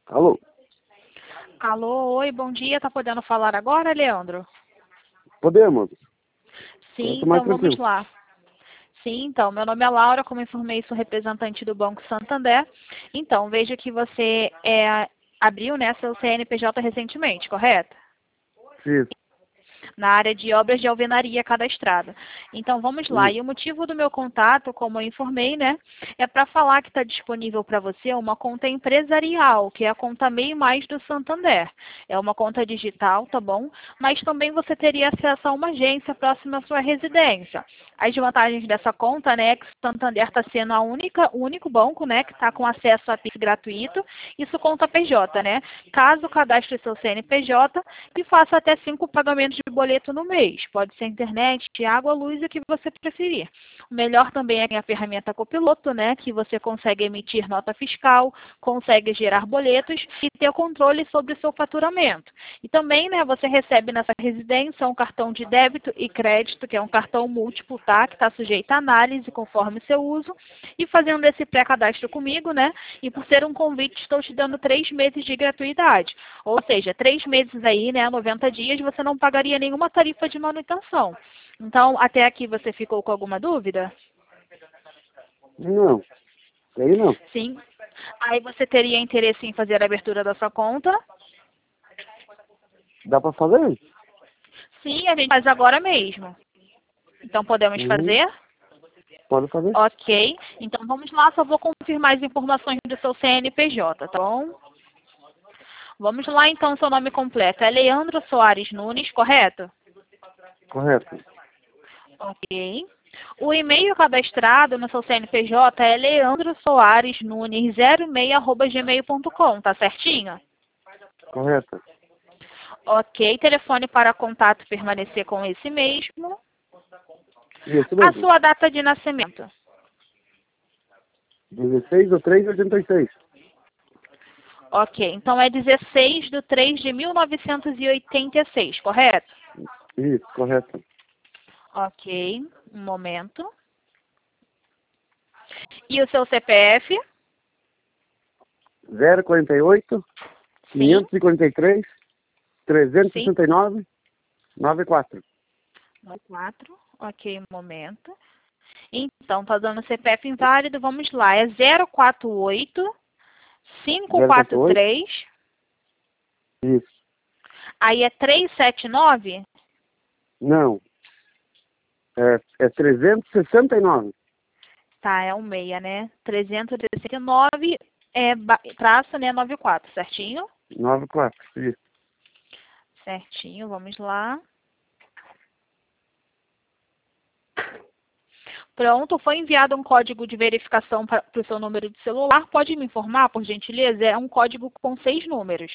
Alô? Alô, oi, bom dia. Tá podendo falar agora, Leandro? Podemos? Sim, Tô mais então vamos tranquilo. lá. Sim, então, meu nome é Laura, como informei, sou representante do Banco Santander. Então, vejo que você abriu, né, seu CNPJ recentemente, correto? Isso, Na área de obras de alvenaria cadastrada. Então, vamos lá. isso. E o motivo do meu contato, como eu informei, né, é para falar que está disponível para você uma conta empresarial, que é a conta MEI Mais do Santander. É uma conta digital, tá bom? Mas também você teria acesso a uma agência próxima à sua residência. As vantagens dessa conta, né, é que o Santander está sendo o único banco, né, que está com acesso a Pix gratuito. Isso conta PJ, né? Caso cadastre seu CNPJ e faça até 5 pagamentos de boleto no mês. Pode ser internet, água, luz, o que você preferir. O melhor também é a ferramenta Copiloto, né, que você consegue emitir nota fiscal, consegue gerar boletos e ter controle sobre o seu faturamento. E também, né, você recebe nessa residência um cartão de débito e crédito, que é um cartão múltiplo, tá, que está sujeito a análise conforme seu uso. E fazendo esse pré-cadastro comigo, né, e por ser um convite, estou te dando 3 meses de gratuidade. Ou seja, 3 meses aí, né, 90 dias, você não pagaria nenhuma tarifa de manutenção. Então, até aqui você ficou com alguma dúvida? Não, aí não. Sim. Aí você teria interesse em fazer a abertura da sua conta? Dá pra fazer? Sim, a gente faz agora mesmo. Então, podemos Uhum. fazer? Pode fazer? Ok. Então, vamos lá. Só vou confirmar as informações do seu CNPJ, tá bom? Vamos lá, então. Seu nome completo é Leandro Soares Nunes, correto? Correto. Ok. O e-mail cadastrado no seu CNPJ é leandrosoaresnunes06@gmail.com, tá certinho? Correto. Ok. Telefone para contato permanecer com esse mesmo. Isso A mesmo. sua data de nascimento. 16/3/86. Ok. Então é 16/3/1986, correto? Isso, correto. Ok. Um momento. E o seu CPF? 048 Sim. 543 Sim. 369 94. 4. Ok, um momento. Então, tá dando CPF inválido. Vamos lá. É 048 048. 543. Isso. Aí é 379. Não. É 369. Tá, é um 6, né? 369 traço, né? 94, certinho? 94. Isso. Certinho, vamos lá. Pronto, foi enviado um código de verificação para o seu número de celular. Pode me informar, por gentileza? É um código com 6 números.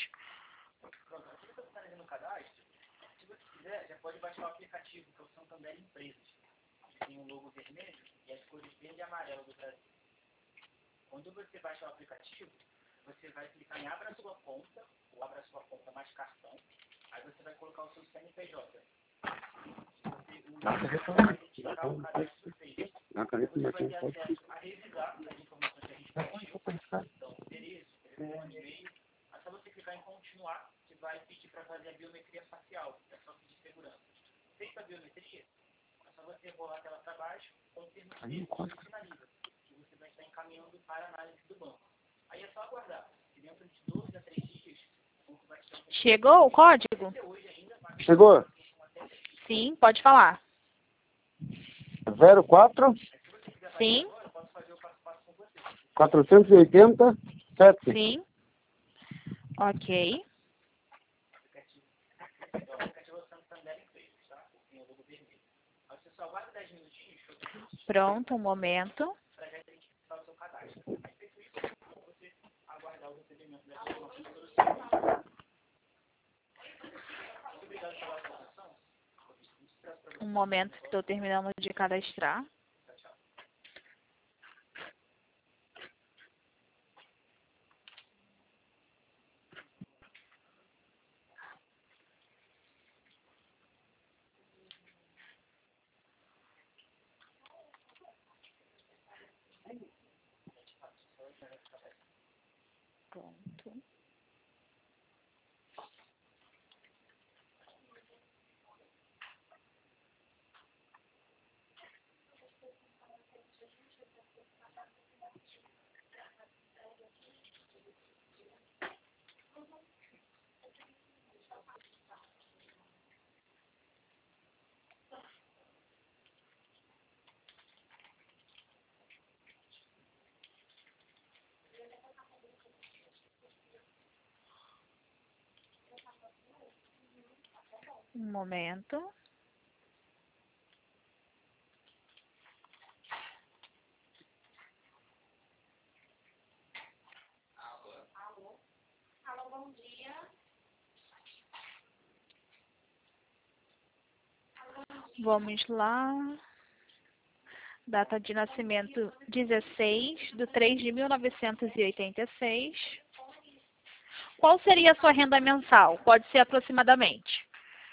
Na caneta, Marquinhos, pode. Aí o código. Chegou o código? Chegou. Sim, pode falar. 04 Sim, 480 7. sim. Ok. Pronto, um momento. Um momento que estou terminando de cadastrar. Pronto. Um momento. Vamos lá. Data de nascimento 16/3/1986. Qual seria a sua renda mensal? Pode ser aproximadamente.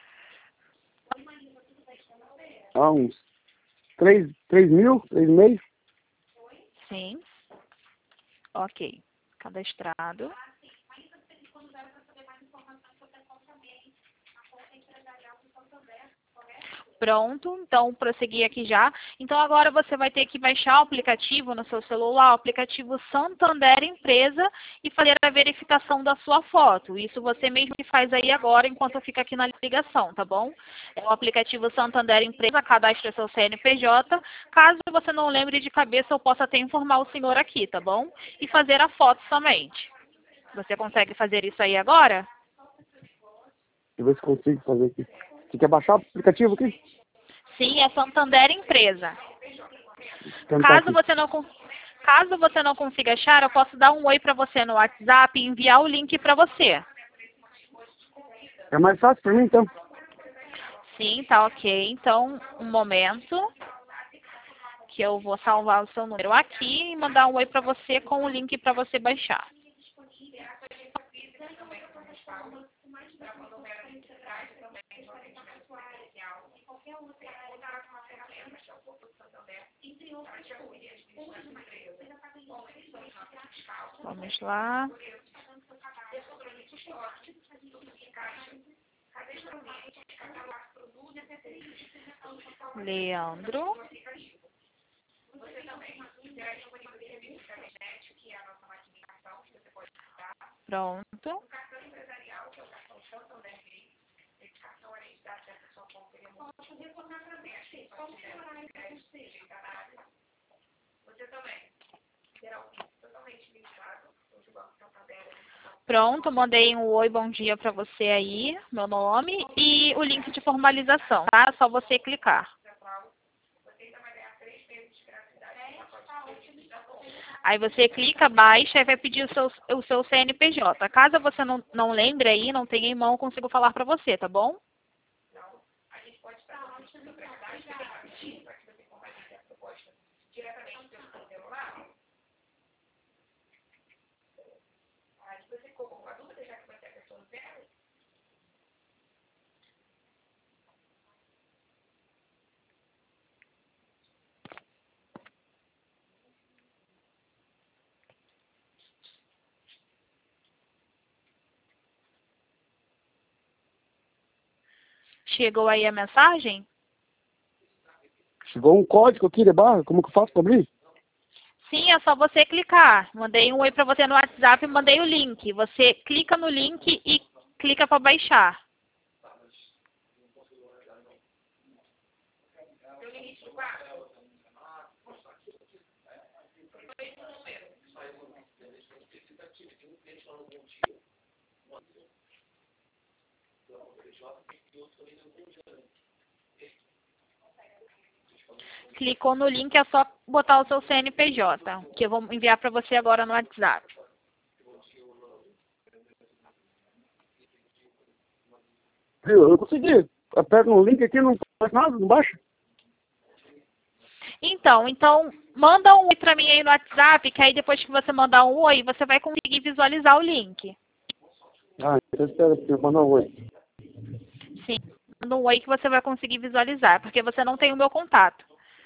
Ah, uns 3 mil, 3,5. Sim. Ok. Cadastrado. Pronto, então prosseguir aqui já. Então agora você vai ter que baixar o aplicativo no seu celular, o aplicativo Santander Empresa, e fazer a verificação da sua foto. Isso você mesmo que faz aí agora, enquanto fica aqui na ligação, tá bom? É o aplicativo Santander Empresa, cadastre seu CNPJ. Caso você não lembre de cabeça, eu posso até informar o senhor aqui, tá bom? E fazer a foto somente. Você consegue fazer isso aí agora? Deixa eu ver se consigo fazer aqui. Você quer baixar o aplicativo aqui? Sim, é Santander Empresa. Tentar Caso aqui. você não, caso você não consiga achar, eu posso dar um oi para você no WhatsApp e enviar o link para você. É mais fácil para mim, então. Sim, tá ok. Então, um momento que eu vou salvar o seu número aqui e mandar um oi para você com o link para você baixar. Vamos lá. Leandro. Pronto. Pronto, mandei um oi, bom dia para você aí, meu nome e o link de formalização, tá? É só você clicar. Aí você clica, baixa e vai pedir o seu CNPJ. Caso você não lembre aí, não tenha em mão, eu consigo falar para você, tá bom? Chegou aí a mensagem? Chegou um código aqui de barra. Como que eu faço para abrir? Sim, é só você clicar. Mandei um oi para você no WhatsApp e mandei o link. Você clica no link e clica para baixar. Clicou no link, é só botar o seu CNPJ, que eu vou enviar para você agora no WhatsApp. Viu? Eu consegui. Aperta no link aqui, não faz nada, não baixa. Então, manda um oi para mim aí no WhatsApp, que aí depois que você mandar um oi, você vai conseguir visualizar o link. Ah, então espera aqui, eu mando um oi. Sim, manda um oi que você vai conseguir visualizar, porque você não tem o meu contato.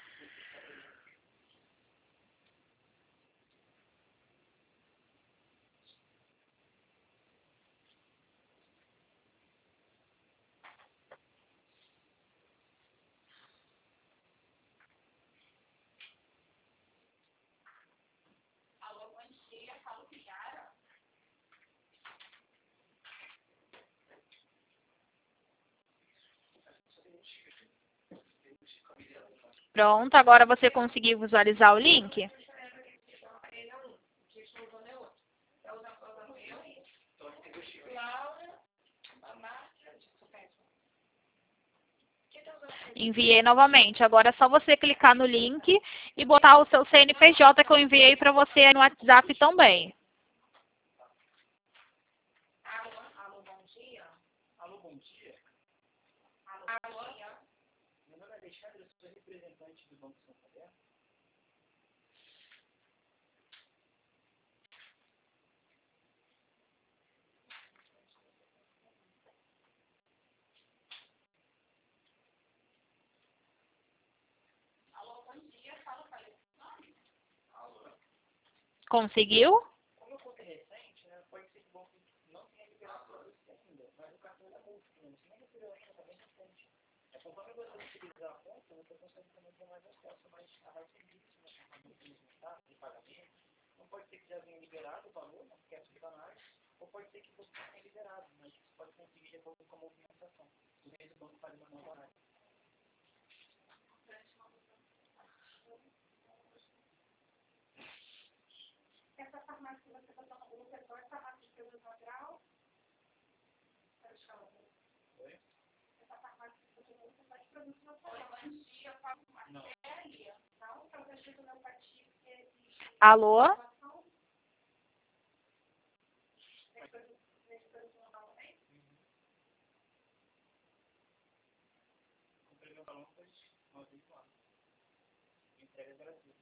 Pronto, agora você conseguiu visualizar o link? Enviei novamente. Agora é só você clicar no link e botar o seu CNPJ que eu enviei para você no WhatsApp também. Alô, bom dia. Alô, bom dia. Meu nome é Alexandre, eu sou representante do Banco Santander. Conseguiu? Como eu conta recente, né, pode ser que o banco não tenha liberado para você ainda, mas o cartão da multa, né, você nem recebeu ainda, também recente. Conforme você utilizar a conta, você consegue também ter mais acesso a mais serviços, né, de pagamento. Não pode ser que já venha liberado o valor, né, porque é funcionário, ou pode ser que você não tenha liberado, mas você pode conseguir depois com a movimentação. Por vezes o banco faz uma nova análise. Essa farmácia que você está tomando no setor é farmácia de produto natural? Oi? Essa farmácia que você está tomando é de produto natural. Não. Não, para o registro meu partido que existe. Alô? Comprei meu balão, pois uma vez lá. Entrega gratuita.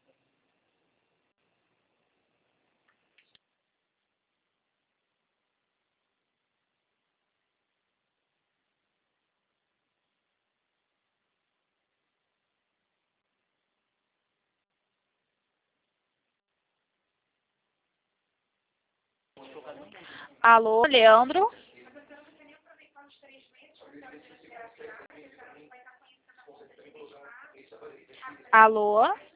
Alô, Leandro? Alô?